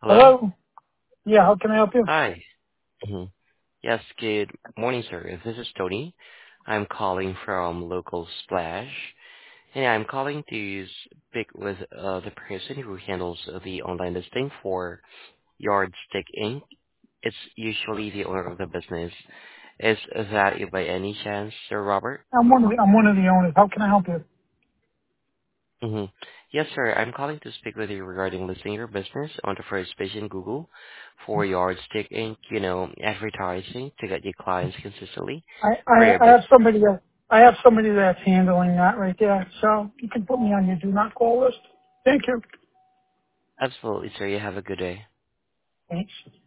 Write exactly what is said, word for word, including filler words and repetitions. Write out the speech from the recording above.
Hello? Hello? Yeah, how can I help you? Hi. hmm Yes, good morning, sir. This is Tony. I'm calling from Local Splash, and I'm calling to speak with uh, the person who handles the online listing for Yardstick Incorporated. It's usually the owner of the business. Is that you by any chance, Sir Robert? I'm one of the, I'm one of the owners. How can I help you? Mm-hmm. Yes, sir. I'm calling to speak with you regarding listing your business on the first page in Google for Yardstick Incorporated, you know, advertising to get your clients consistently I, for I, your I have business. somebody that, I have somebody that's handling that right there. So you can put me on your do not call list. Thank you. Absolutely, sir. You have a good day. Thanks.